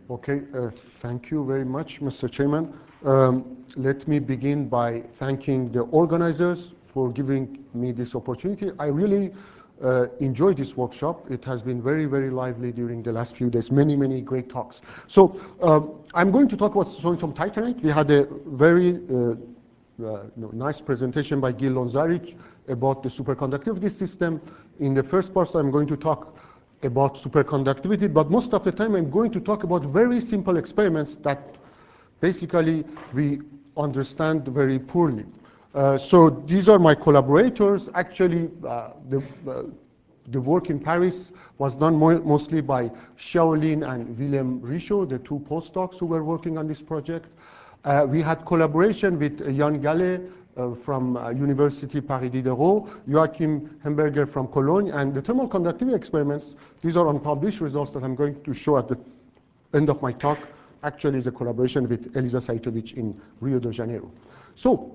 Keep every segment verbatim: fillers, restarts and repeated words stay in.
Okay, uh, thank you very much, Mister Chairman. Um, let me begin by thanking the organizers for giving me this opportunity. I really uh, enjoyed this workshop. It has been very, very lively during the last few days. Many, many great talks. So um, I'm going to talk about sodium titanate. We had a very uh, Uh, no, nice presentation by Gil Lonzaric about the superconductivity system. In the first part, I'm going to talk about superconductivity, but most of the time I'm going to talk about very simple experiments that basically we understand very poorly. Uh, so these are my collaborators. Actually, uh, the, uh, the work in Paris was done more, mostly by Xiaolin and Willem Richaud, the two postdocs who were working on this project. Uh, we had collaboration with Jan Gallet uh, from uh, University Paris Diderot, Joachim Hemberger from Cologne, and the thermal conductivity experiments. These are unpublished results that I'm going to show at the end of my talk. Actually, is a collaboration with Elisa Sajtovic in Rio de Janeiro. So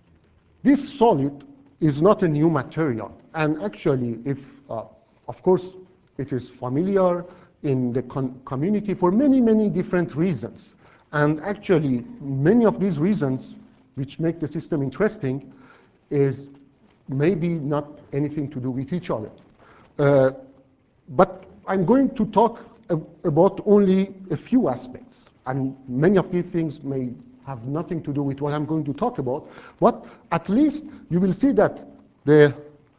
this solid is not a new material, and actually, if uh, of course it is familiar in the community for many, many different reasons. And actually, many of these reasons which make the system interesting is maybe not anything to do with each other. Uh, but I'm going to talk about only a few aspects. And many of these things may have nothing to do with what I'm going to talk about. But at least you will see that the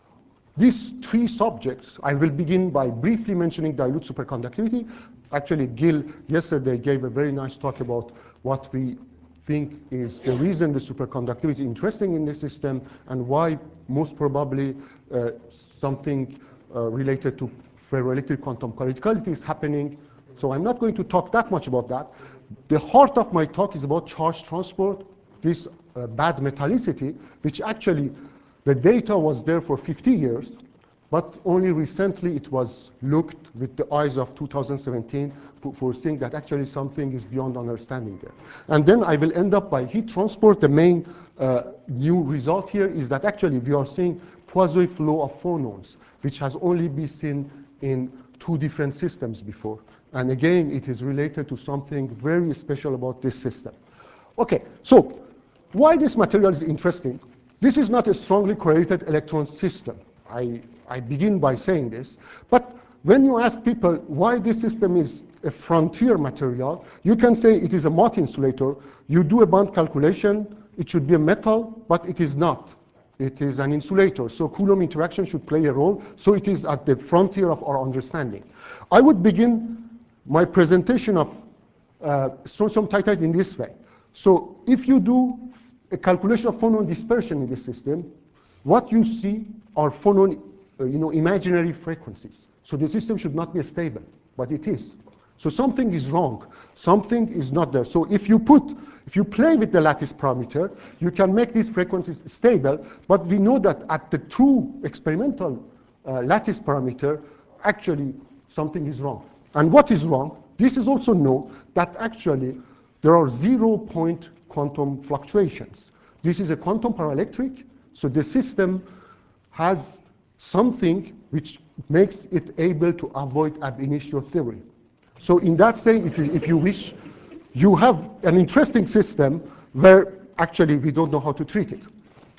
these three subjects, I will begin by briefly mentioning dilute superconductivity. Actually, Gil yesterday gave a very nice talk about what we think is the reason the superconductivity is interesting in the system and why most probably uh, something uh, related to ferroelectric quantum criticality is happening. So I'm not going to talk that much about that. The heart of my talk is about charge transport, this uh, bad metallicity, which actually the data was there for fifty years, but only recently it was looked with the eyes of two thousand seventeen for seeing that actually something is beyond understanding there. And then I will end up by heat transport. The main uh, new result here is that actually we are seeing Poisson flow of phonons, which has only been seen in two different systems before. And again, it is related to something very special about this system. Okay, so why this material is interesting? This is not a strongly correlated electron system. I, I begin by saying this. But when you ask people why this system is a frontier material, you can say it is a Mott insulator. You do a bond calculation, it should be a metal, but it is not. It is an insulator. So Coulomb interaction should play a role. So it is at the frontier of our understanding. I would begin my presentation of uh, strontium titanate in this way. So if you do a calculation of phonon dispersion in this system, what you see are phonon, uh, you know, imaginary frequencies. So the system should not be stable, but it is. So something is wrong. Something is not there. So if you put, if you play with the lattice parameter, you can make these frequencies stable. But we know that at the true experimental uh, lattice parameter, actually something is wrong. And what is wrong? This is also known that actually there are zero-point quantum fluctuations. This is a quantum paraelectric, so the system has something which makes it able to avoid ab initio theory. So in that sense, if you wish, you have an interesting system where actually we don't know how to treat it.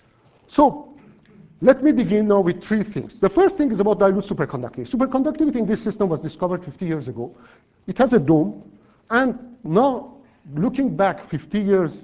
So let me begin now with three things. The first thing is about dilute superconductivity. Superconductivity in this system was discovered fifty years ago. It has a dome, and now looking back fifty years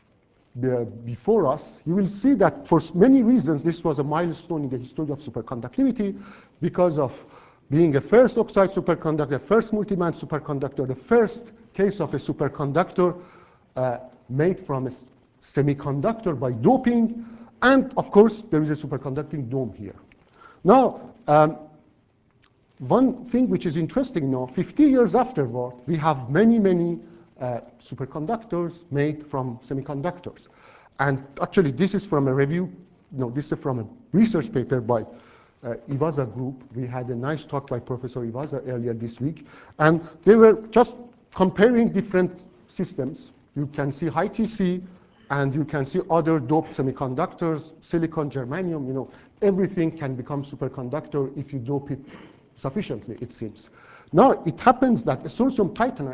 before us, you will see that for many reasons this was a milestone in the history of superconductivity because of being a first oxide superconductor, first multi-band superconductor, the first case of a superconductor uh, made from a semiconductor by doping, and of course there is a superconducting dome here. Now, um, one thing which is interesting now, fifty years afterward, we have many, many uh, superconductors made from semiconductors. And actually, this is from a review, no, this is from a research paper by uh, Iwaza group. We had a nice talk by Professor Iwaza earlier this week. And they were just comparing different systems. You can see high T C, and you can see other doped semiconductors, silicon, germanium, you know, everything can become superconductor if you dope it sufficiently, it seems. Now, it happens that strontium titanate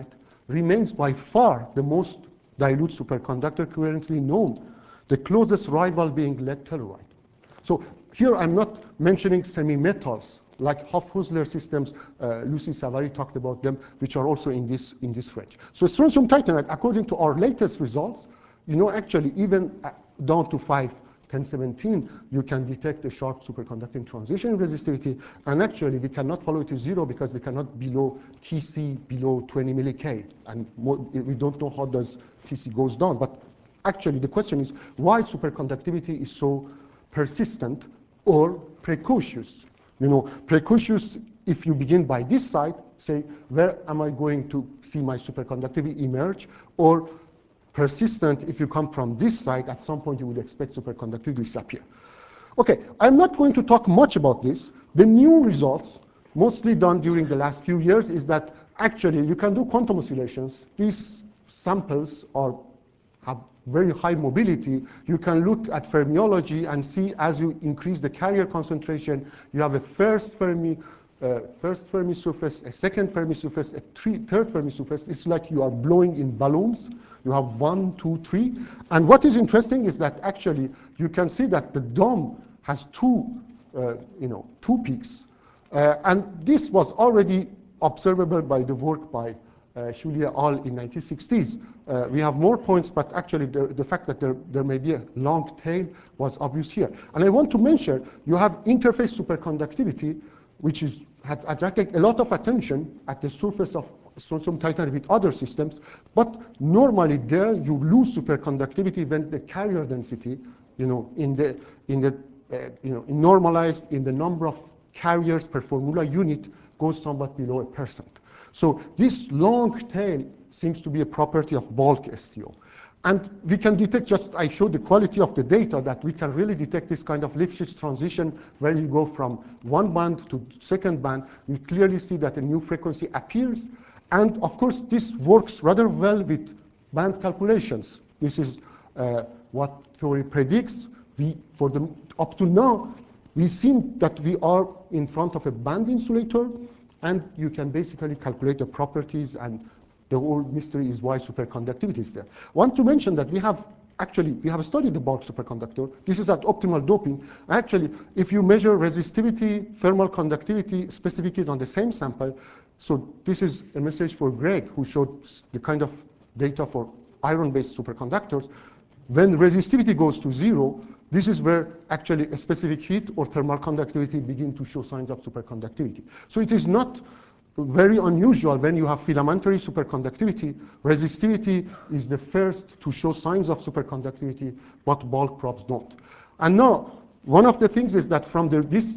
remains by far the most dilute superconductor currently known, the closest rival being lead telluride. So here I'm not mentioning semi-metals like Hofhussler systems. uh, Lucy Savary talked about them, which are also in this, in this range. So strontium titanate, according to our latest results, you know, actually even down to five ten seventeen, you can detect a sharp superconducting transition resistivity. And actually, we cannot follow it to zero because we cannot below T C below twenty milli-K. And more, we don't know how does T C goes down. But actually, the question is why superconductivity is so persistent or precocious. You know, precocious, if you begin by this side, say, where am I going to see my superconductivity emerge? Or persistent, if you come from this side, at some point you would expect superconductivity to disappear. Okay, I'm not going to talk much about this. The new results, mostly done during the last few years, is that actually you can do quantum oscillations. These samples are have very high mobility. You can look at fermiology and see as you increase the carrier concentration, you have a first Fermi, uh, first Fermi surface, a second Fermi surface, a three, third Fermi surface. It's like you are blowing in balloons. You have one, two, three. And what is interesting is that actually you can see that the dome has two, uh, you know, two peaks. Uh, and this was already observable by the work by Uh, Shulia al in nineteen sixties. Uh, we have more points, but actually the, the fact that there, there may be a long tail was obvious here. And I want to mention, you have interface superconductivity, which is, had attracted a lot of attention at the surface of strontium titanate with other systems, but normally there you lose superconductivity when the carrier density, you know, in the, in the, uh, you know, in normalized in the number of carriers per formula unit goes somewhat below a percent. So this long tail seems to be a property of bulk S T O. And we can detect, just I showed the quality of the data, that we can really detect this kind of Lifshitz transition where you go from one band to second band. You clearly see that a new frequency appears. And of course, this works rather well with band calculations. This is uh, what theory predicts. We, for the, up to now, we seem that we are in front of a band insulator. And you can basically calculate the properties, and the whole mystery is why superconductivity is there. I want to mention that we have actually, we have studied the bulk superconductor. This is at optimal doping. Actually, if you measure resistivity, thermal conductivity, specifically on the same sample, so this is a message for Greg, who showed the kind of data for iron-based superconductors. When resistivity goes to zero, this is where actually a specific heat or thermal conductivity begin to show signs of superconductivity. So it is not very unusual when you have filamentary superconductivity. Resistivity is the first to show signs of superconductivity, but bulk probes don't. And now, one of the things is that from the, this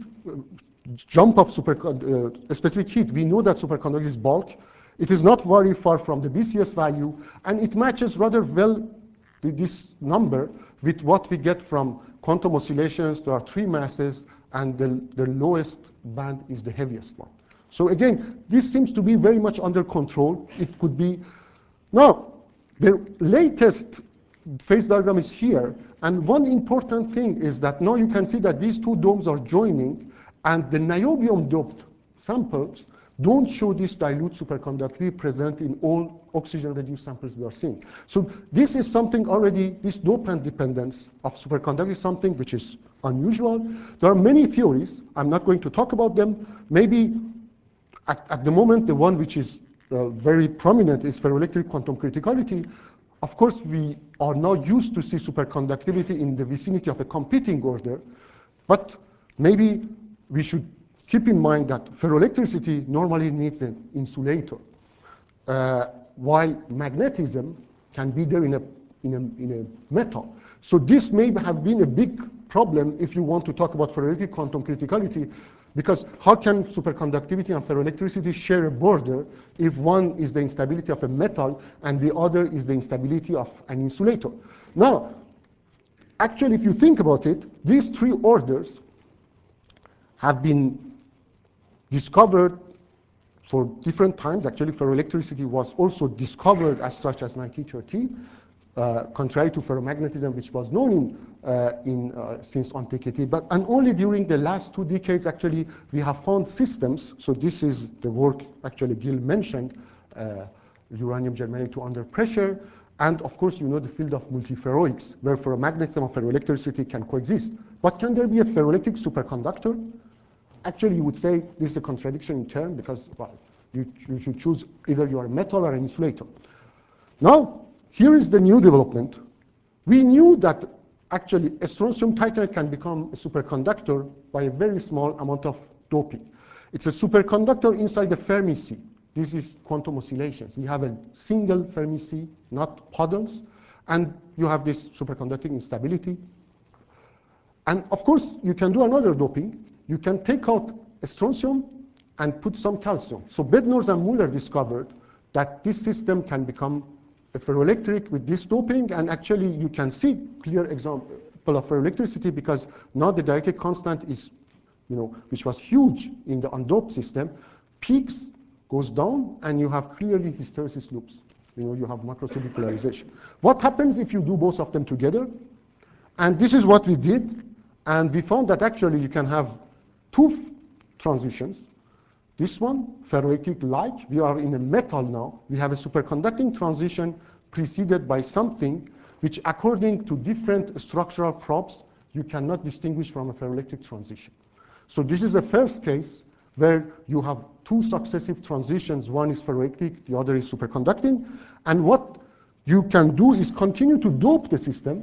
jump of super, uh, specific heat, we know that superconductivity is bulk. It is not very far from the B C S value, and it matches rather well this number with what we get from quantum oscillations. There are three masses, and the, the lowest band is the heaviest one. So again, this seems to be very much under control. It could be. Now, the latest phase diagram is here, and one important thing is that now you can see that these two domes are joining, and the niobium doped samples don't show this dilute superconductivity present in all oxygen-reduced samples we are seeing. So this is something already, this dopant dependence of superconductivity is something which is unusual. There are many theories. I'm not going to talk about them. Maybe at, at the moment, the one which is uh, very prominent is ferroelectric quantum criticality. Of course, we are now used to see superconductivity in the vicinity of a competing order, but maybe we should keep in mind that ferroelectricity normally needs an insulator, uh, while magnetism can be there in a, in, a, in a metal. So this may have been a big problem if you want to talk about ferroelectric quantum criticality, because how can superconductivity and ferroelectricity share a border if one is the instability of a metal and the other is the instability of an insulator? Now, actually, if you think about it, these three orders have been discovered for different times. Actually, ferroelectricity was also discovered as such as nineteen thirty, uh, contrary to ferromagnetism, which was known in, uh, in uh, since antiquity. But and only during the last two decades, actually, we have found systems. So this is the work actually Gil mentioned, uh, uranium germanium two under pressure. And of course, you know the field of multiferroics, where ferromagnetism and ferroelectricity can coexist. But can there be a ferroelectric superconductor? Actually, you would say this is a contradiction in term because, well, you, you should choose either you are a metal or an insulator. Now, here is the new development. We knew that actually a strontium titanate can become a superconductor by a very small amount of doping. It's a superconductor inside the Fermi sea. This is quantum oscillations. You have a single Fermi sea, not puddles, and you have this superconducting instability. And of course, you can do another doping. You can take out a strontium and put some calcium. So Bednorz and Muller discovered that this system can become a ferroelectric with this doping, and actually you can see clear example of ferroelectricity because now the dielectric constant is, you know, which was huge in the undoped system, peaks, goes down, and you have clearly hysteresis loops. You know, you have macroscopic polarization. What happens if you do both of them together? And this is what we did, and we found that actually you can have two transitions. This one, ferroelectric-like, we are in a metal now. We have a superconducting transition preceded by something which, according to different structural probes, you cannot distinguish from a ferroelectric transition. So this is a first case where you have two successive transitions. One is ferroelectric, the other is superconducting. And what you can do is continue to dope the system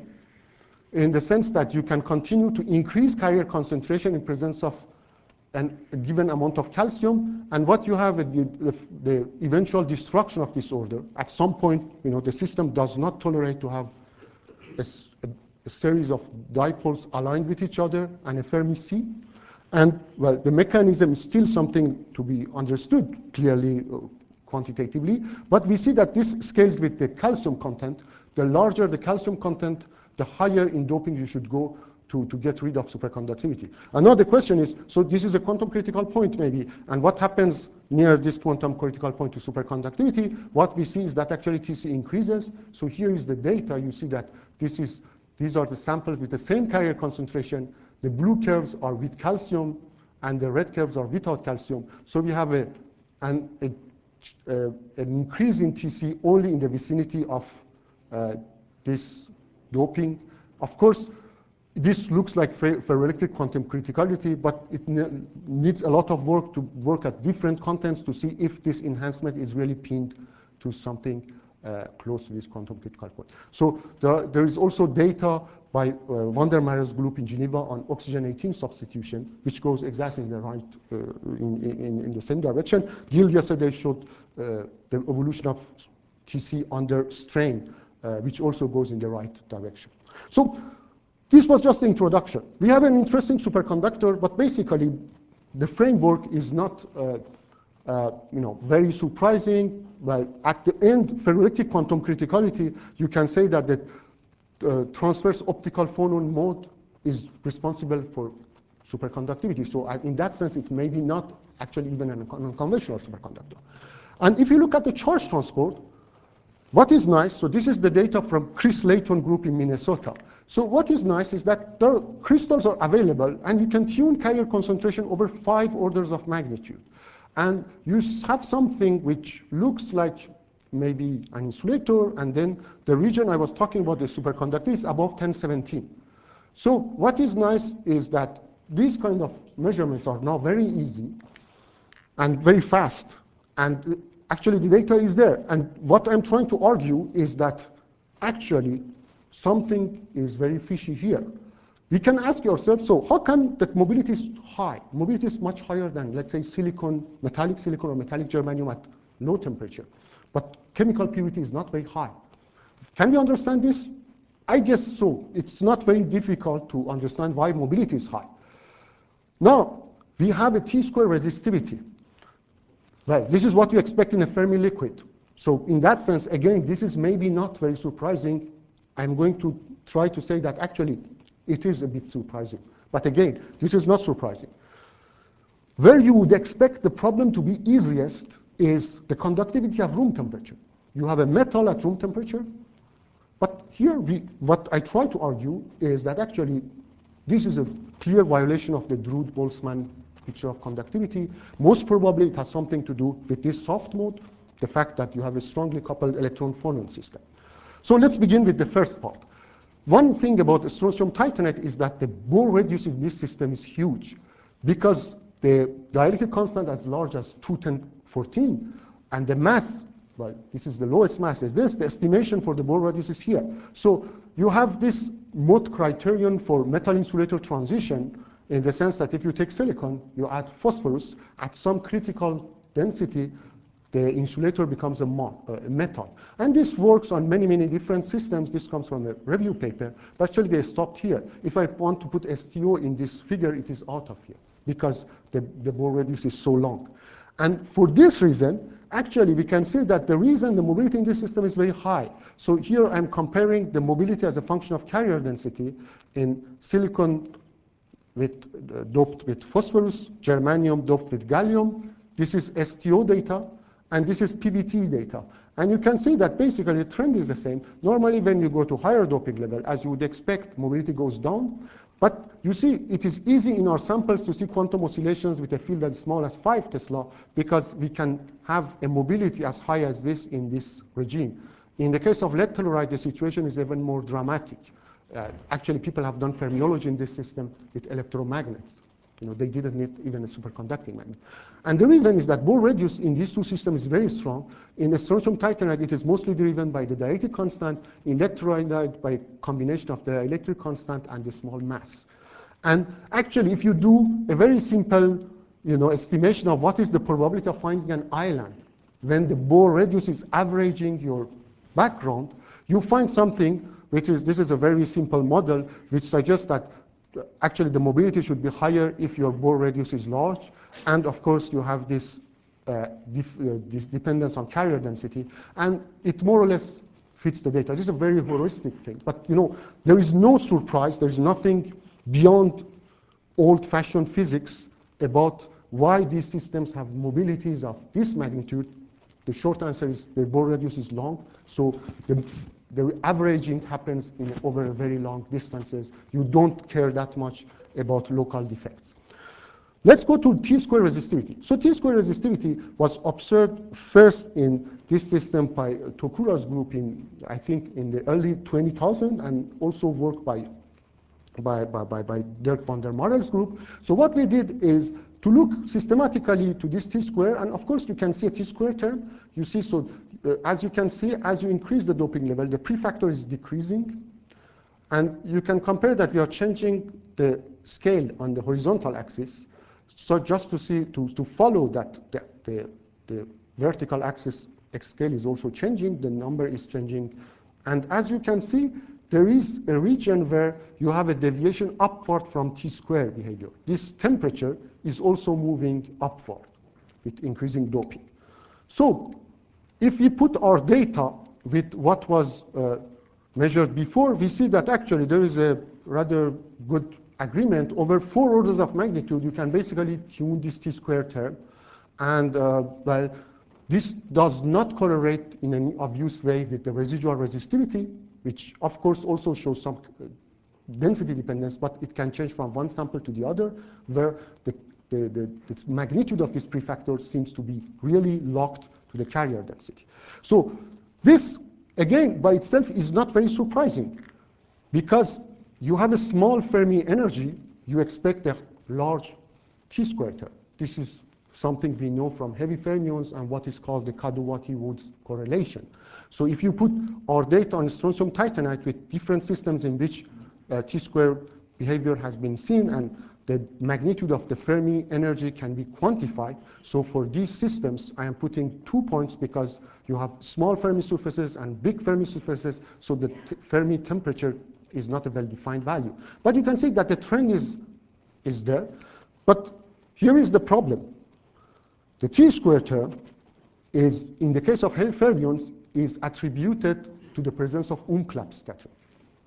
in the sense that you can continue to increase carrier concentration in presence of an, a given amount of calcium. And what you have is the, the, the eventual destruction of this order. At some point, you know, the system does not tolerate to have a, a, a series of dipoles aligned with each other and a Fermi sea. And well, the mechanism is still something to be understood clearly, uh, quantitatively. But we see that this scales with the calcium content. The larger the calcium content, the higher in doping you should go to, to get rid of superconductivity. And now the question is, so this is a quantum critical point maybe, and what happens near this quantum critical point to superconductivity? What we see is that actually T C increases. So here is the data. You see that this is, these are the samples with the same carrier concentration. The blue curves are with calcium, and the red curves are without calcium. So we have a, an, a, uh, an increase in T C only in the vicinity of uh, this doping. Of course, this looks like fer ferroelectric quantum criticality, but it ne needs a lot of work to work at different contents to see if this enhancement is really pinned to something uh, close to this quantum critical point. So the, there is also data by uh, van der Merwe's group in Geneva on oxygen eighteen substitution, which goes exactly in the right, uh, in, in, in the same direction. Gil yesterday showed uh, the evolution of T C under strain, uh, which also goes in the right direction. So this was just the introduction. We have an interesting superconductor, but basically the framework is not uh, uh, you know, very surprising. Well, at the end, ferroelectric quantum criticality, you can say that the uh, transverse optical phonon mode is responsible for superconductivity. So uh, in that sense, it's maybe not actually even an unconventional superconductor. And if you look at the charge transport, what is nice, so this is the data from Chris Layton group in Minnesota. So what is nice is that the crystals are available, and you can tune carrier concentration over five orders of magnitude. And you have something which looks like maybe an insulator, and then the region I was talking about, the superconductivity, is above ten seventeen. So what is nice is that these kind of measurements are now very easy and very fast. And actually, the data is there. And what I'm trying to argue is that actually something is very fishy here. We can ask yourself, so how come that mobility is high? Mobility is much higher than, let's say, silicon, metallic silicon or metallic germanium at low temperature. But chemical purity is not very high. Can we understand this? I guess so. It's not very difficult to understand why mobility is high. Now, we have a T-square resistivity. Well, this is what you expect in a Fermi liquid. So in that sense, again, this is maybe not very surprising. I'm going to try to say that actually it is a bit surprising. But again, this is not surprising. Where you would expect the problem to be easiest is the conductivity of room temperature. You have a metal at room temperature. But here, we, what I try to argue is that actually this is a clear violation of the Drude-Boltzmann picture of conductivity. Most probably it has something to do with this soft mode. the fact that you have a strongly coupled electron-phonon system. So let's begin with the first part. One thing about strontium titanate is that the Bohr radius in this system is huge, because the dielectric constant as large as two ten fourteen, and the mass, well, this is the lowest mass, is this, the estimation for the Bohr radius is here. So you have this Mott criterion for metal insulator transition, in the sense that if you take silicon, you add phosphorus, at some critical density, the insulator becomes a, uh, a metal. And this works on many, many different systems. This comes from a review paper, but actually they stopped here. If I want to put S T O in this figure, it is out of here, because the, the Bohr radius is so long. And for this reason, actually, we can see that the reason the mobility in this system is very high. So here I'm comparing the mobility as a function of carrier density in silicon with, uh, doped with phosphorus, germanium doped with gallium. This is S T O data, and this is P B T data. And you can see that basically the trend is the same. Normally, when you go to higher doping level, as you would expect, mobility goes down. But you see, it is easy in our samples to see quantum oscillations with a field as small as five Tesla, because we can have a mobility as high as this in this regime. In the case of lead telluride, the situation is even more dramatic. Uh, actually, people have done fermiology in this system with electromagnets. You know, they didn't need even a superconducting magnet. And the reason is that Bohr radius in these two systems is very strong. In the strontium titanate, it is mostly driven by the dielectric constant. In lead telluride, by combination of the electric constant and the small mass. And actually, if you do a very simple, you know, estimation of what is the probability of finding an island when the Bohr radius is averaging your background, you find something which is, this is a very simple model, which suggests that actually the mobility should be higher if your Bohr radius is large. And of course, you have this, uh, dif uh, this dependence on carrier density. And it more or less fits the data. This is a very heuristic thing. But you know, there is no surprise. There is nothing beyond old-fashioned physics about why these systems have mobilities of this magnitude. The short answer is the Bohr radius is long. So the, the averaging happens in, over very long distances. You don't care that much about local defects. Let's go to T-square resistivity. So T-square resistivity was observed first in this system by Tokura's group in, I think, in the early twenty thousand, and also work by, by, by, by Dirk van der Marel's group. So what we did is to look systematically to this T-square, and of course you can see a T-square term. You see, so uh, as you can see, as you increase the doping level, the prefactor is decreasing. And you can compare that we are changing the scale on the horizontal axis. So just to see, to, to follow that the, the, the vertical axis scale is also changing, the number is changing. And as you can see, there is a region where you have a deviation upward from T-square behavior. This temperature is also moving upward with increasing doping. So if we put our data with what was uh, measured before, we see that actually there is a rather good agreement. Over four orders of magnitude, you can basically tune this T-square term. And uh, well, this does not correlate in any obvious way with the residual resistivity, which of course also shows some density dependence, but it can change from one sample to the other, where the, the, the, the magnitude of this prefactor seems to be really locked to the carrier density. So this, again, by itself is not very surprising, because you have a small Fermi energy, you expect a large T-square term. This is something we know from heavy fermions and what is called the Kaduwati-Woods correlation. So if you put our data on strontium titanate with different systems in which uh, T-square behavior has been seen, and the magnitude of the Fermi energy can be quantified. So for these systems, I am putting two points because you have small Fermi surfaces and big Fermi surfaces, so the Fermi temperature is not a well-defined value. But you can see that the trend is, is there. But here is the problem. The T-square term is, in the case of heavy fermions, is attributed to the presence of Umklapp scattering.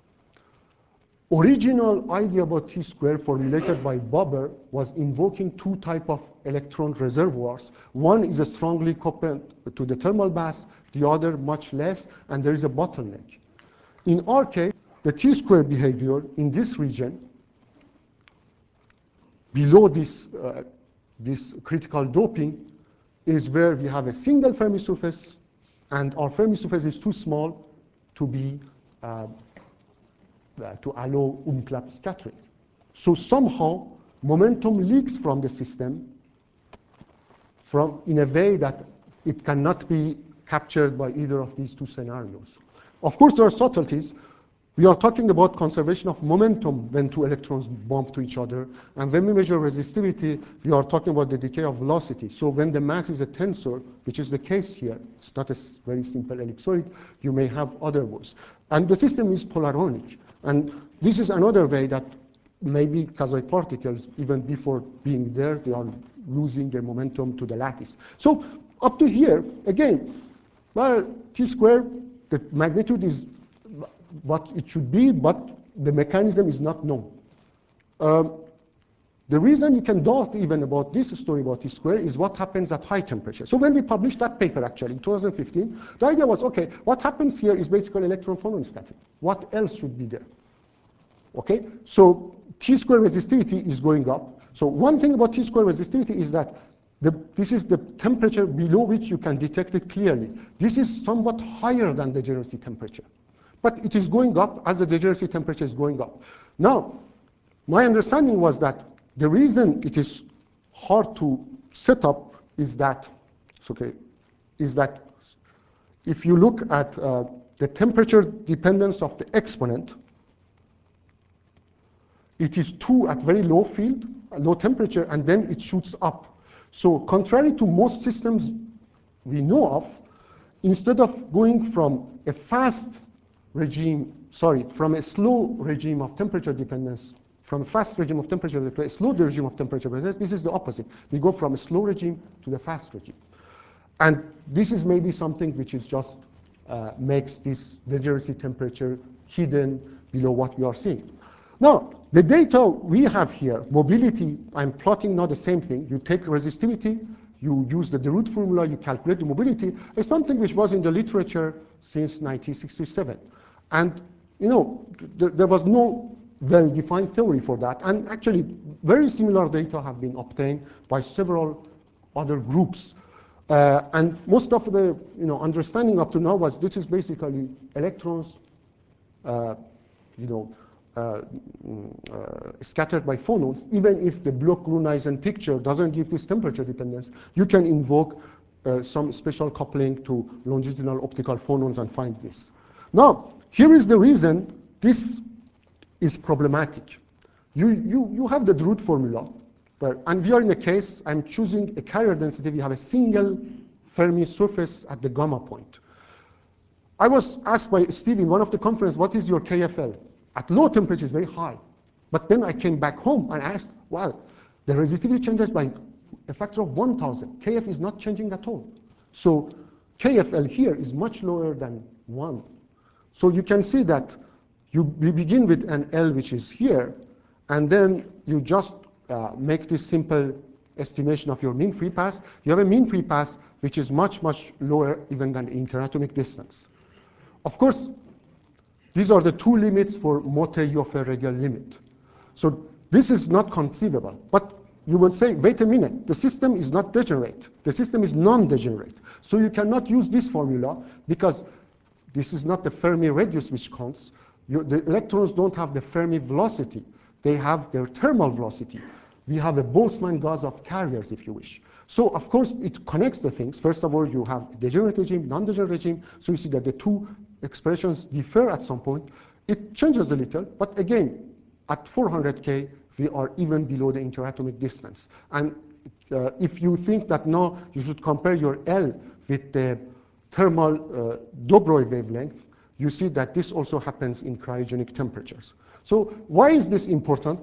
Original idea about T-square formulated by Buber was invoking two type of electron reservoirs. One is a strongly coupled to the thermal mass, the other much less, and there is a bottleneck. In our case, the T-square behavior in this region, below this, uh, this critical doping, is where we have a single Fermi surface, and our Fermi surface is too small to be uh, uh, to allow umklapp scattering. So somehow momentum leaks from the system from in a way that it cannot be captured by either of these two scenarios. Of course, there are subtleties. We are talking about conservation of momentum when two electrons bump to each other. And when we measure resistivity, we are talking about the decay of velocity. So when the mass is a tensor, which is the case here, it's not a very simple ellipsoid, you may have other ones. And the system is polaronic. And this is another way that maybe quasi-particles, even before being there, they are losing their momentum to the lattice. So up to here, again, well, T squared, the magnitude is what it should be, but the mechanism is not known. Um, the reason you can doubt even about this story about T squared is what happens at high temperature. So when we published that paper, actually, in two thousand fifteen, the idea was, okay, what happens here is basically electron phonon scattering. What else should be there? Okay, so T square resistivity is going up. So one thing about T square resistivity is that the, this is the temperature below which you can detect it clearly. This is somewhat higher than the degeneracy temperature. But it is going up as the degeneracy temperature is going up. Now, my understanding was that the reason it is hard to set up is that, it's okay, is that if you look at uh, the temperature dependence of the exponent, it is two at very low field, low temperature, and then it shoots up. So contrary to most systems we know of, instead of going from a fast regime, sorry, from a slow regime of temperature dependence, from a fast regime of temperature to a slow regime of temperature dependence, this is the opposite. We go from a slow regime to the fast regime. And this is maybe something which is just uh, makes this degeneracy temperature hidden below what we are seeing. Now, the data we have here, mobility, I'm plotting now the same thing. You take resistivity, you use the de Roodt formula, you calculate the mobility. It's something which was in the literature since nineteen sixty-seven. And, you know, th there was no well-defined theory for that. And actually, very similar data have been obtained by several other groups. Uh, and most of the, you know, understanding up to now was this is basically electrons, uh, you know, Uh, uh, scattered by phonons. Even if the Bloch-Grüneisen picture doesn't give this temperature dependence, you can invoke uh, some special coupling to longitudinal optical phonons and find this. Now, here is the reason this is problematic. You, you, you have the de Roodt formula, but, and we are in a case, I'm choosing a carrier density, we have a single Fermi surface at the gamma point. I was asked by Steve in one of the conferences, what is your K F L? At low temperature, it's very high. But then I came back home and asked, well, the resistivity changes by a factor of one thousand. K F is not changing at all. So K F L here is much lower than one. So you can see that you, you begin with an L which is here, and then you just uh, make this simple estimation of your mean free path. You have a mean free path which is much, much lower even than the interatomic distance. Of course, these are the two limits for Motte-Joffe-Regel limit. So this is not conceivable. But you would say, wait a minute, the system is not degenerate. The system is non-degenerate. So you cannot use this formula because this is not the Fermi radius which counts. You, the electrons don't have the Fermi velocity. They have their thermal velocity. We have a Boltzmann gauss of carriers, if you wish. So, of course, it connects the things. First of all, you have degenerate regime, non-degenerate regime. So you see that the two expressions differ at some point. It changes a little, but again, at four hundred K, we are even below the interatomic distance. And uh, if you think that now you should compare your L with the thermal uh, Dobroi wavelength, you see that this also happens in cryogenic temperatures. So why is this important?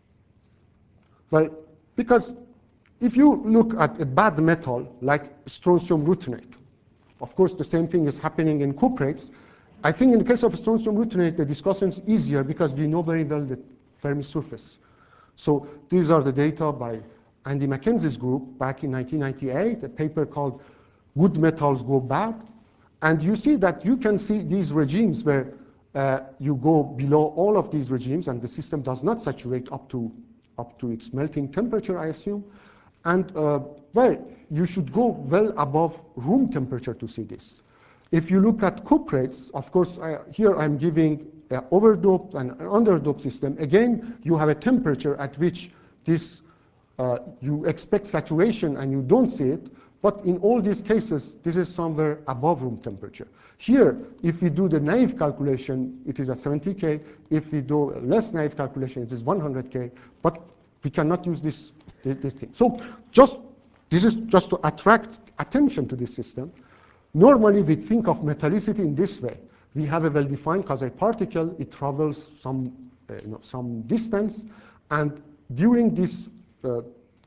Well, because if you look at a bad metal like strontium ruthenate, of course, the same thing is happening in cuprates. I think in the case of strontium ruthenate, the discussion is easier because we know very well the Fermi surface. So these are the data by Andy Mackenzie's group back in nineteen ninety-eight, a paper called Good Metals Go Bad. And you see that you can see these regimes where uh, you go below all of these regimes and the system does not saturate up to, up to its melting temperature, I assume. And uh, well, you should go well above room temperature to see this. If you look at cuprates, of course, I, here I'm giving an overdoped and an underdoped system. Again, you have a temperature at which this uh, you expect saturation and you don't see it. But in all these cases, this is somewhere above room temperature. Here, if we do the naive calculation, it is at seventy K. If we do a less naive calculation, it is one hundred K. But we cannot use this, this, this thing. So just this is just to attract attention to this system. Normally, we think of metallicity in this way. We have a well-defined quasi-particle. It travels some, uh, you know, some distance. And during this uh,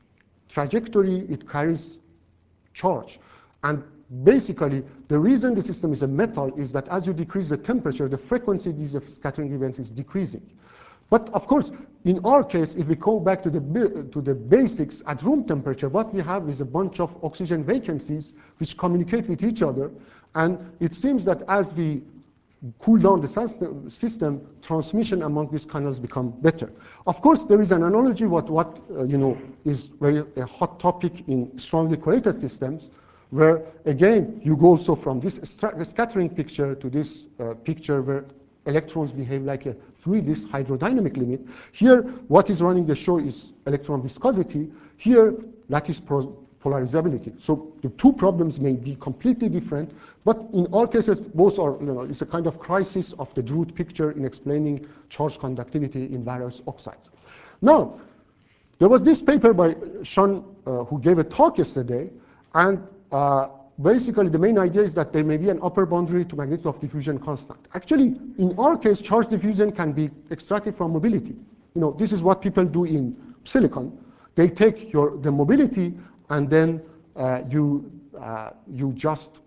trajectory, it carries charge. And basically, the reason the system is a metal is that as you decrease the temperature, the frequency of these scattering events is decreasing. But of course, in our case, if we go back to the, to the basics at room temperature, what we have is a bunch of oxygen vacancies which communicate with each other. And it seems that as we cool down the system, transmission among these canals become better. Of course, there is an analogy what, what uh, you know, is very a hot topic in strongly correlated systems, where, again, you go also from this scattering picture to this uh, picture where electrons behave like a fluid, this hydrodynamic limit. Here, what is running the show is electron viscosity. Here, lattice polarizability. So the two problems may be completely different, but in all cases, both are, you know, it's a kind of crisis of the Drude picture in explaining charge conductivity in various oxides. Now, there was this paper by Sean, uh, who gave a talk yesterday, and uh, basically, the main idea is that there may be an upper boundary to magnitude of diffusion constant. Actually, in our case, charge diffusion can be extracted from mobility. You know, this is what people do in silicon. They take your the mobility, and then uh, you uh, you just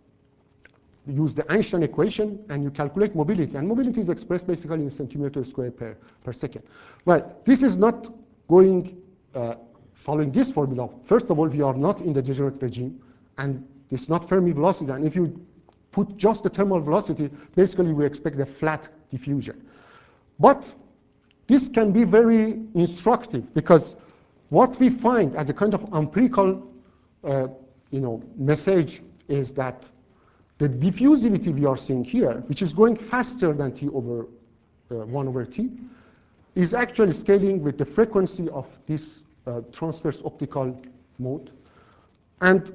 use the Einstein equation, and you calculate mobility. And mobility is expressed basically in centimeters squared per, per second. Well, this is not going uh, following this formula. First of all, we are not in the degenerate regime, and it's not Fermi velocity. And if you put just the thermal velocity, basically we expect a flat diffusion. But this can be very instructive, because what we find as a kind of empirical uh, you know, message is that the diffusivity we are seeing here, which is going faster than t over uh, one over t, is actually scaling with the frequency of this uh, transverse optical mode. And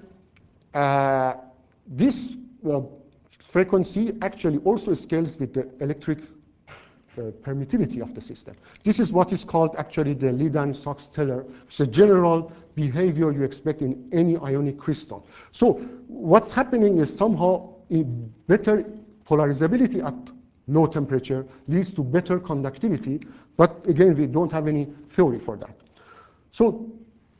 uh, this uh, frequency actually also scales with the electric uh, permittivity of the system. This is what is called actually the Leiden-Sachs-Teller. It's a general behavior you expect in any ionic crystal. So what's happening is somehow a better polarizability at low temperature leads to better conductivity. But again, we don't have any theory for that. So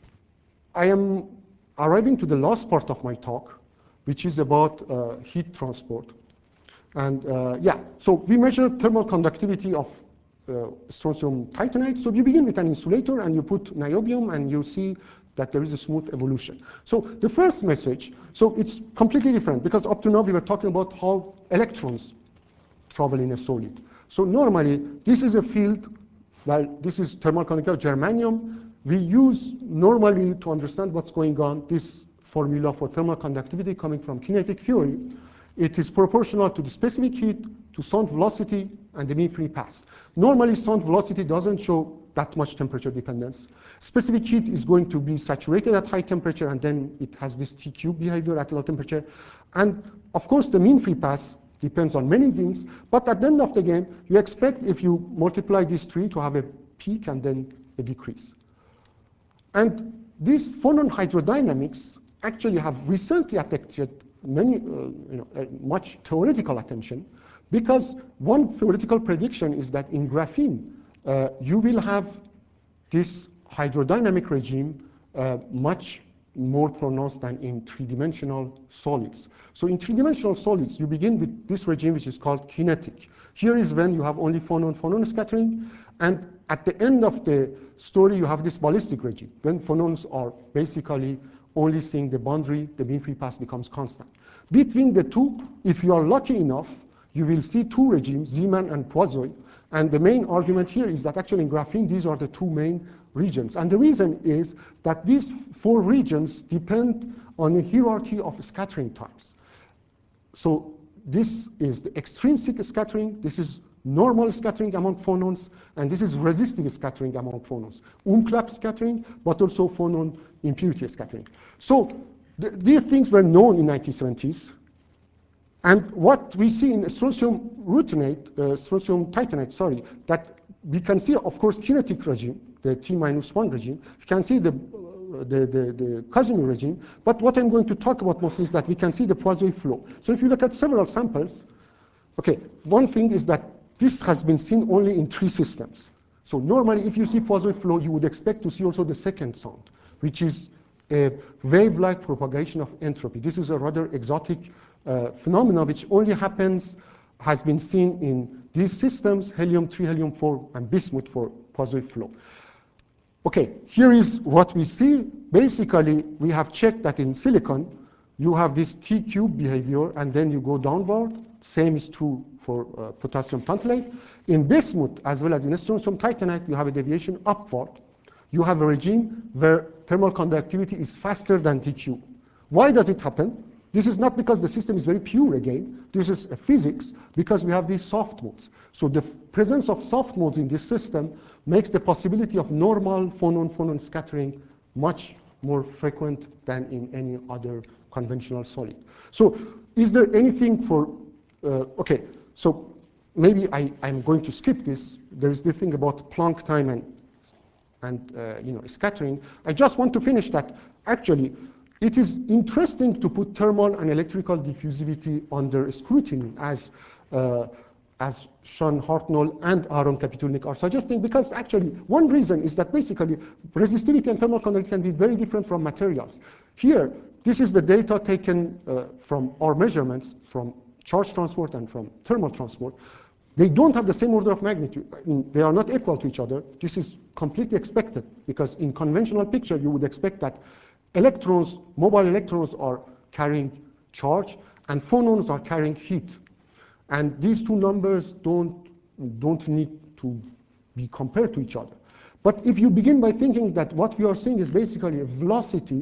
I am arriving to the last part of my talk, which is about uh, heat transport. And uh, yeah, so we measure thermal conductivity of uh, strontium titanate. So you begin with an insulator, and you put niobium, and you see that there is a smooth evolution. So the first message, so it's completely different, because up to now we were talking about how electrons travel in a solid. So normally, this is a field, well, this is thermal conductivity of germanium. We use normally to understand what's going on this formula for thermal conductivity coming from kinetic theory. It is proportional to the specific heat, to sound velocity, and the mean free path. Normally, sound velocity doesn't show that much temperature dependence. Specific heat is going to be saturated at high temperature, and then it has this T cube behavior at low temperature. And of course, the mean free path depends on many things. But at the end of the game, you expect if you multiply these three to have a peak and then a decrease. And these phonon hydrodynamics actually have recently attracted many, uh, you know, uh, much theoretical attention, because one theoretical prediction is that in graphene, uh, you will have this hydrodynamic regime uh, much more pronounced than in three-dimensional solids. So in three-dimensional solids, you begin with this regime, which is called kinetic. Here is when you have only phonon-phonon scattering, and at the end of the story, you have this ballistic regime, when phonons are basically only seeing the boundary, the mean free path becomes constant. Between the two, if you are lucky enough, you will see two regimes, Zeeman and Poiseuille. And the main argument here is that actually in graphene, these are the two main regions. And the reason is that these four regions depend on a hierarchy of scattering times. So this is the extrinsic scattering, this is normal scattering among phonons, and this is resistive scattering among phonons. Umklapp scattering, but also phonon impurity scattering. So th these things were known in nineteen seventies. And what we see in strontium ruthenate, uh, strontium titanate, sorry, that we can see, of course, kinetic regime, the T minus one regime. We can see the, uh, the, the, the Casimir regime. But what I'm going to talk about mostly is that we can see the Poiseuille flow. So if you look at several samples, okay, one thing is that this has been seen only in three systems. So normally, if you see Poiseuille flow, you would expect to see also the second sound, which is a wave-like propagation of entropy. This is a rather exotic uh, phenomena which only happens, has been seen in these systems, helium three, helium four, and bismuth for Poiseuille flow. Okay, here is what we see. Basically, we have checked that in silicon, you have this T-cube behavior, and then you go downward. Same is true for uh, potassium tantalate. In bismuth, as well as in strontium titanate, you have a deviation upward. You have a regime where thermal conductivity is faster than T Q. Why does it happen? This is not because the system is very pure again. This is a physics, because we have these soft modes. So the presence of soft modes in this system makes the possibility of normal phonon-phonon scattering much more frequent than in any other conventional solid. So is there anything for, uh, okay, so maybe I, I'm going to skip this. There's the thing about Planck time and and uh, you know, scattering. I just want to finish that. Actually, it is interesting to put thermal and electrical diffusivity under scrutiny, as, uh, as Sean Hartnoll and Aaron Kapitulnik are suggesting, because actually, one reason is that basically resistivity and thermal conductivity can be very different from materials. Here, this is the data taken uh, from our measurements, from charge transport and from thermal transport. They don't have the same order of magnitude. I mean, they are not equal to each other. This is completely expected, because in conventional picture, you would expect that electrons, mobile electrons are carrying charge, and phonons are carrying heat. And these two numbers don't, don't need to be compared to each other. But if you begin by thinking that what we are seeing is basically a velocity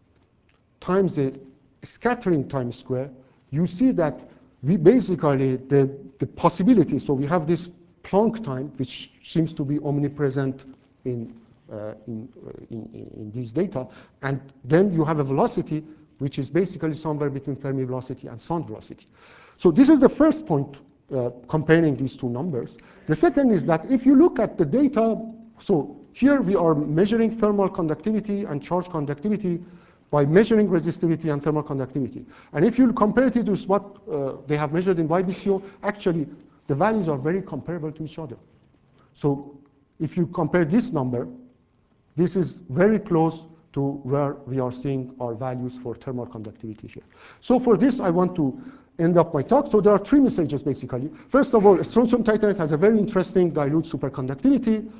times a scattering time square, you see that we basically, the, the possibility, so we have this Planck time, which seems to be omnipresent in, uh, in, uh, in, in these data, and then you have a velocity, which is basically somewhere between Fermi velocity and sound velocity. So this is the first point, uh, comparing these two numbers. The second is that if you look at the data, so here we are measuring thermal conductivity and charge conductivity by measuring resistivity and thermal conductivity. And if you compare it to what uh, they have measured in Y B C O, actually, the values are very comparable to each other. So if you compare this number, this is very close to where we are seeing our values for thermal conductivity here. So for this, I want to end up my talk. So there are three messages, basically. First of all, strontium titanate has a very interesting dilute superconductivity.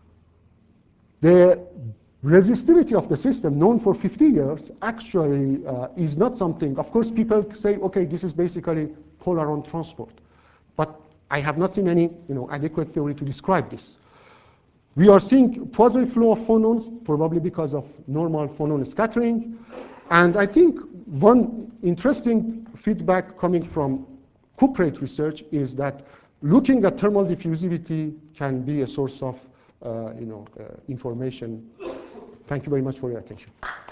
The resistivity of the system, known for fifty years, actually uh, is not something. Of course, people say, okay, this is basically polaron transport. But I have not seen any you know, adequate theory to describe this. We are seeing Poiseuille flow of phonons, probably because of normal phonon scattering. And I think one interesting feedback coming from cuprate research is that looking at thermal diffusivity can be a source of uh, you know, uh, information. Thank you very much for your attention.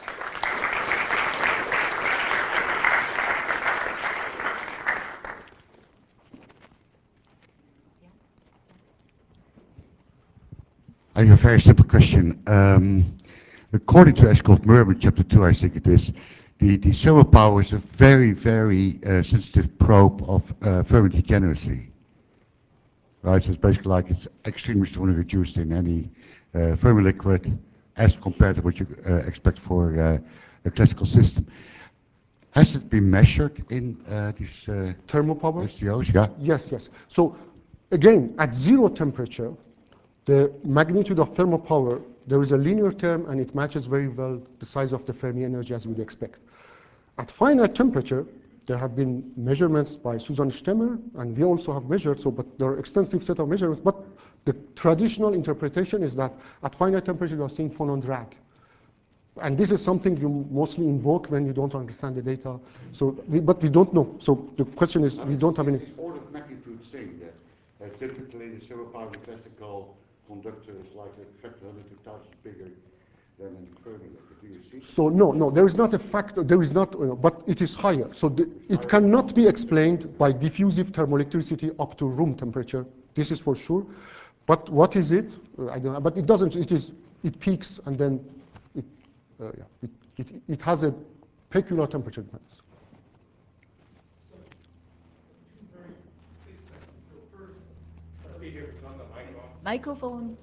I have a very simple question. Um, according to Ashcroft-Merman, chapter two, I think it is, the, the solar power is a very, very uh, sensitive probe of uh, Fermi degeneracy. Right, so it's basically like it's extremely strongly reduced in any uh, Fermi liquid as compared to what you uh, expect for uh, a classical system. Has it been measured in uh, these uh, Thermal power? S T Os? Yeah. Yes, yes. So again, at zero temperature, the magnitude of thermal power, there is a linear term, and it matches very well the size of the Fermi energy as you'd expect. At finite temperature, there have been measurements by Susan Stemmer, and we also have measured, so, but there are extensive set of measurements. But the traditional interpretation is that at finite temperature, you are seeing phonon drag. And this is something you mostly invoke when you don't understand the data. So, we, but we don't know. So the question is, we don't have any. It's order of magnitude thing that uh, typically the zero power classical conductor is like a factor one hundred thousand bigger than in Fermi. Do you see? So no, no, there is not a factor. There is not, uh, but it is higher. So the, it cannot be explained by diffusive thermoelectricity up to room temperature. This is for sure. But what is it? Uh, I don't know. But it doesn't. It is. It peaks and then. Uh, yeah, it, it, it has a peculiar temperature dependence. So, two very quick questions. So first, let's see here, on the microphone. Microphone.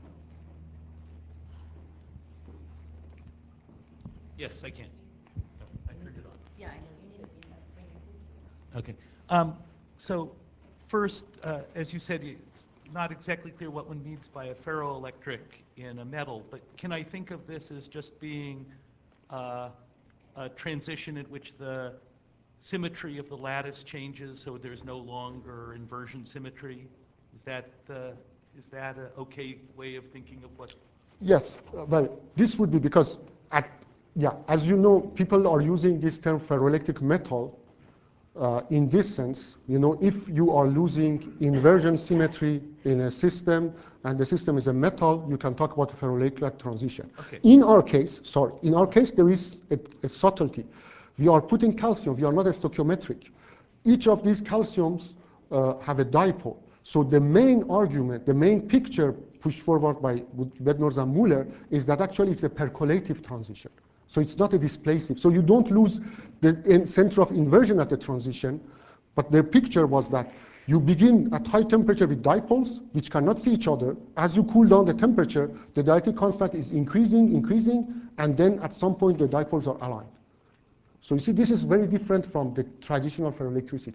Yes, I can. No, I turned it on. Yeah, I know. You need to bring it. Okay. Um, so first, uh, as you said, it's not exactly clear what one means by a ferroelectric in a metal, but can I think of this as just being uh, a transition in which the symmetry of the lattice changes, so there's no longer inversion symmetry? Is that uh, is that an okay way of thinking of what? Yes. Uh, well, this would be because, at, yeah, as you know, people are using this term ferroelectric metal. Uh, in this sense, you know, if you are losing inversion symmetry in a system and the system is a metal, you can talk about a ferroelectric transition. Okay. In our case, sorry, in our case, there is a, a subtlety. We are putting calcium, we are not a stoichiometric. Each of these calciums uh, have a dipole. So the main argument, the main picture pushed forward by Bednorz and Muller is that actually it's a percolative transition. So it's not a displacive. So you don't lose the center of inversion at the transition, but their picture was that you begin at high temperature with dipoles, which cannot see each other. As you cool down the temperature, the dielectric constant is increasing, increasing, and then at some point the dipoles are aligned. So you see, this is very different from the traditional ferroelectricity.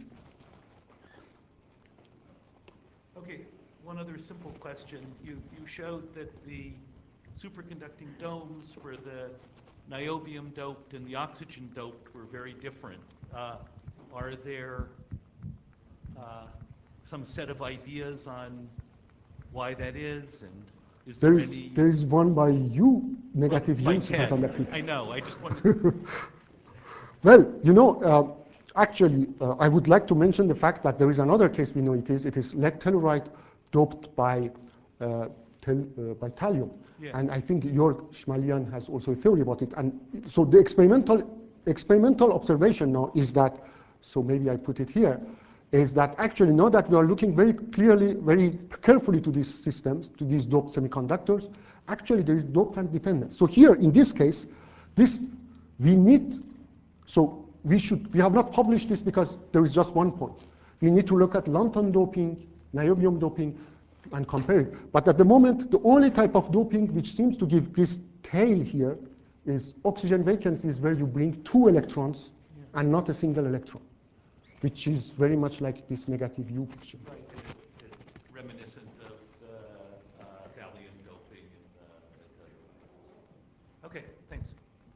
Okay, one other simple question. You, you showed that the superconducting domes for the niobium doped and the oxygen doped were very different. Uh, are there uh, some set of ideas on why that is, and is there, There is, any? there is one by you, negative By U Ted. superconductivity. I know. I just wanted. Well, you know, uh, actually, uh, I would like to mention the fact that there is another case we know it is. It is lead telluride doped by, uh, tel, uh, by thallium. Yeah. And I think Jörg Schmalian has also a theory about it. And so the experimental, experimental observation now is that, so maybe I put it here, is that actually now that we are looking very clearly, very carefully to these systems, to these doped semiconductors, actually there is dopant dependence. So here, in this case, this, we need, so we should, we have not published this because there is just one point. We need to look at lanthanum doping, niobium doping, and compare it. But at the moment, the only type of doping which seems to give this tail here is oxygen vacancies where you bring two electrons yeah. and not a single electron, which is very much like this negative U picture. Right, it, it, reminiscent of the uh, thallium doping in the, okay, thanks.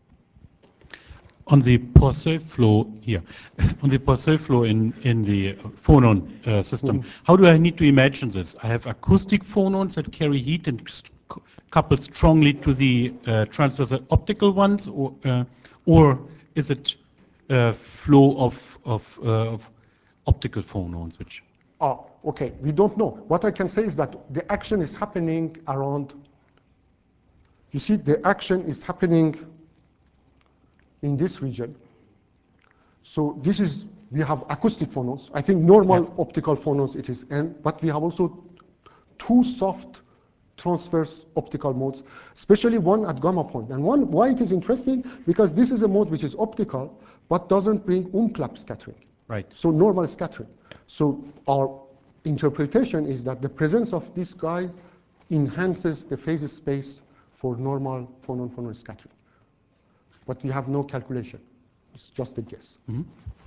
On the Poiseuille flow here, on the Poiseuille flow in, in the phonon uh, system, mm-hmm. how do I need to imagine this? I have acoustic phonons that carry heat and st coupled strongly to the uh, transversal optical ones, or, uh, or is it a flow of, of, uh, of optical phonons? Which? Oh, okay, we don't know. What I can say is that the action is happening around, you see, the action is happening in this region. So this is, we have acoustic phonons. I think normal yeah. optical phonons, it is N, but we have also two soft transverse optical modes, especially one at gamma point. And one, why it is interesting, because this is a mode which is optical, but doesn't bring Umklapp scattering. Right. So normal scattering. So our interpretation is that the presence of this guy enhances the phase space for normal phonon-phonon scattering. But we have no calculation. It's just a guess. Mm-hmm.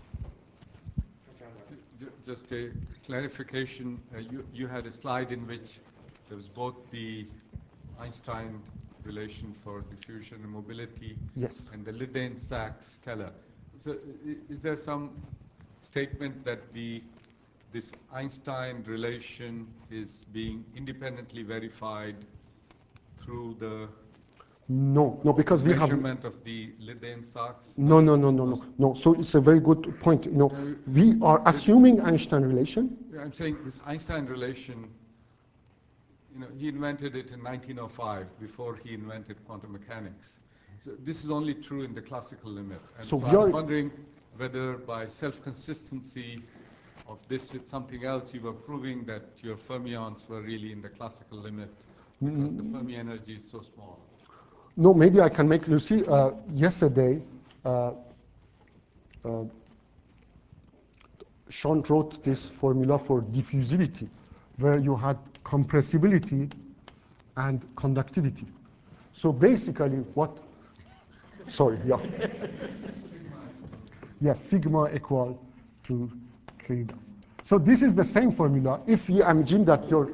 So, just a clarification. Uh, you, you had a slide in which there was both the Einstein relation for diffusion and mobility, yes, and the Lidane-Sachs stellar. So is there some statement that the this Einstein relation is being independently verified through the No, no, because we have... measurement of the Lydén-Sachs? No, no, no, no, no, no. So it's a very good point. You know, we are assuming Einstein relation. I'm saying this Einstein relation, you know, he invented it in nineteen oh five, before he invented quantum mechanics. So this is only true in the classical limit. And So so, we I was are- wondering whether by self-consistency of this with something else, you were proving that your fermions were really in the classical limit because the Fermi energy is so small. No, maybe I can make, you see, uh, yesterday, uh, uh, Sean wrote this formula for diffusivity, where you had compressibility and conductivity. So basically what, sorry, yeah. Yes, sigma equal to k. So this is the same formula. If you imagine that your,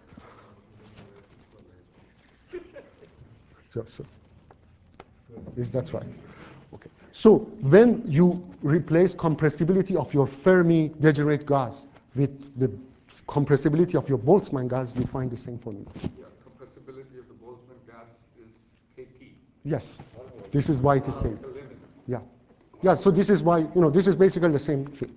so, so, is that right? Okay. So when you replace compressibility of your Fermi degenerate gas with the compressibility of your Boltzmann gas, you find the same formula. Yeah, compressibility of the Boltzmann gas is K T. Yes, this is why it is K. Yeah, yeah. So this is why, you know, this is basically the same thing.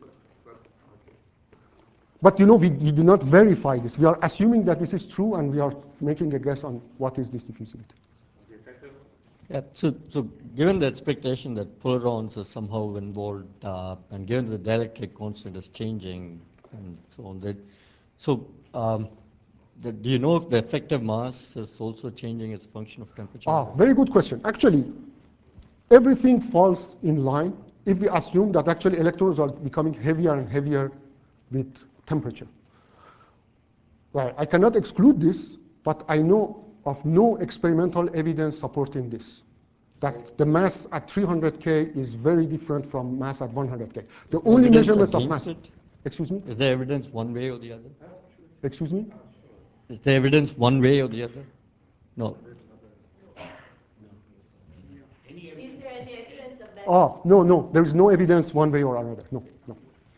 But you know, we, we do not verify this. We are assuming that this is true, and we are making a guess on what is this diffusivity. Yeah, so, so given the expectation that polarons are somehow involved, uh, and given that the dielectric constant is changing, and so on, that, so um, the, do you know if the effective mass is also changing as a function of temperature? Ah, very good question. Actually, everything falls in line if we assume that actually electrons are becoming heavier and heavier with temperature. Well, I cannot exclude this, but I know of no experimental evidence supporting this, that the mass at three hundred K is very different from mass at one hundred K. The Is there only evidence measurements of against mass. it? Excuse me? Is there evidence one way or the other? Excuse me? Is there evidence one way or the other? No. Is there any evidence of that? Oh, no, no, there is no evidence one way or another. No, no.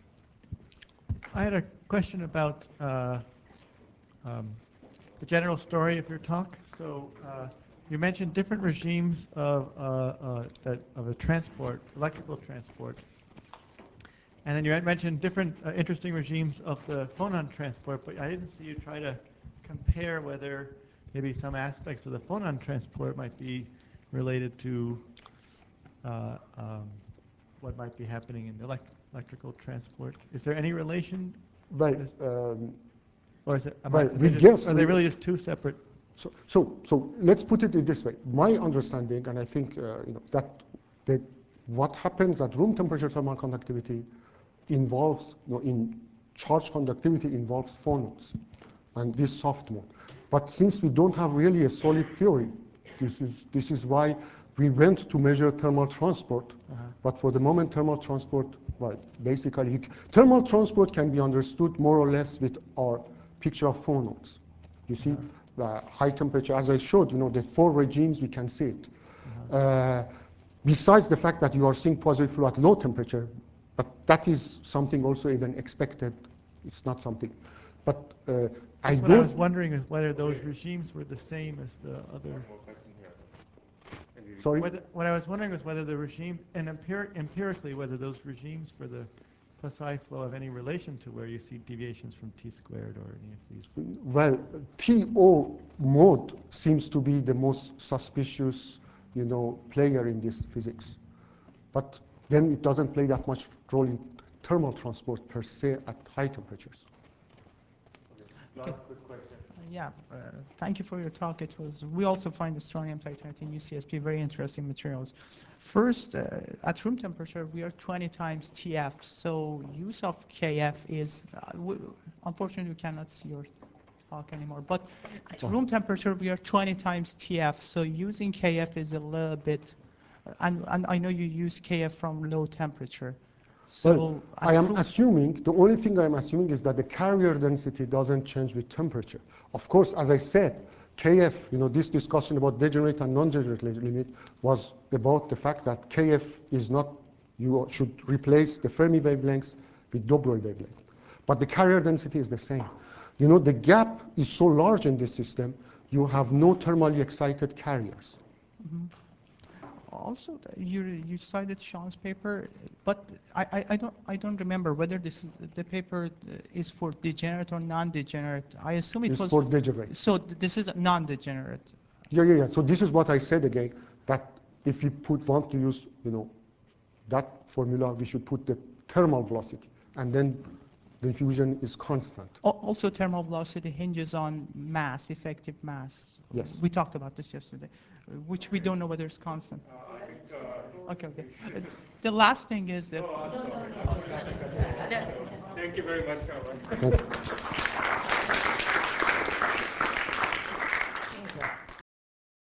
I had a question about uh, um, the general story of your talk. So uh, you mentioned different regimes of, uh, uh, that, of a transport, electrical transport. And then you had mentioned different uh, interesting regimes of the phonon transport, but I didn't see you try to compare whether maybe some aspects of the phonon transport might be related to uh, um, what might be happening in the elect electrical transport. Is there any relation? Well, Is- um, Or is it, am well, I, are we they just- guess are they we- really just two separate? So, so, so let's put it in this way. My understanding, and I think uh, you know, that, that what happens at room temperature thermal conductivity involves, you know, in charge conductivity involves phonons, and this soft mode. But since we don't have really a solid theory, this is, this is why we went to measure thermal transport. Uh-huh. But for the moment, thermal transport, well, basically, thermal transport can be understood more or less with our picture of phonons. You see, uh, high temperature, as I showed, you know, the four regimes, we can see it. Uh-huh. Uh, besides the fact that you are seeing positive flow at low temperature, but that is something also even expected. It's not something. But uh, I That's what I was don't, wondering, is whether those regimes were the same as the other. sorry? Whether, what I was wondering was whether the regime, and empir empirically, whether those regimes for the Psi flow have any relation to where you see deviations from T squared or any of these. Well, T O mode seems to be the most suspicious, you know, player in this physics. But then it doesn't play that much role in thermal transport per se at high temperatures. Uh, Yeah, uh, thank you for your talk. It was. We also find the strontium titanium U C S P very interesting materials. First, uh, at room temperature, we are twenty times T F. So use of K F is, uh, we, unfortunately, we cannot see your talk anymore. But at room temperature, we are twenty times T F. So using K F is a little bit, uh, and, and I know you use K F from low temperature. So Well, at I am room- assuming, the only thing I'm assuming is that the carrier density doesn't change with temperature. Of course, as I said, K F, you know, this discussion about degenerate and non-degenerate limit was about the fact that K F is not, you should replace the Fermi wavelengths with Dobroi wavelength. But the carrier density is the same. You know, the gap is so large in this system, you have no thermally excited carriers. Mm-hmm. Also, you you cited Sean's paper, but I, I, I don't I don't remember whether this is the paper is for degenerate or non-degenerate. I assume it it's was for degenerate. So th this is non-degenerate. Yeah, yeah, yeah. So this is what I said again, that if we put want to use, you know, that formula, we should put the thermal velocity, and then the diffusion is constant. Also, thermal velocity hinges on mass, effective mass. Yes. We talked about this yesterday, which we don't know whether it's constant. Okay, okay. Uh, the last thing is... Uh, Thank you very much, Howard.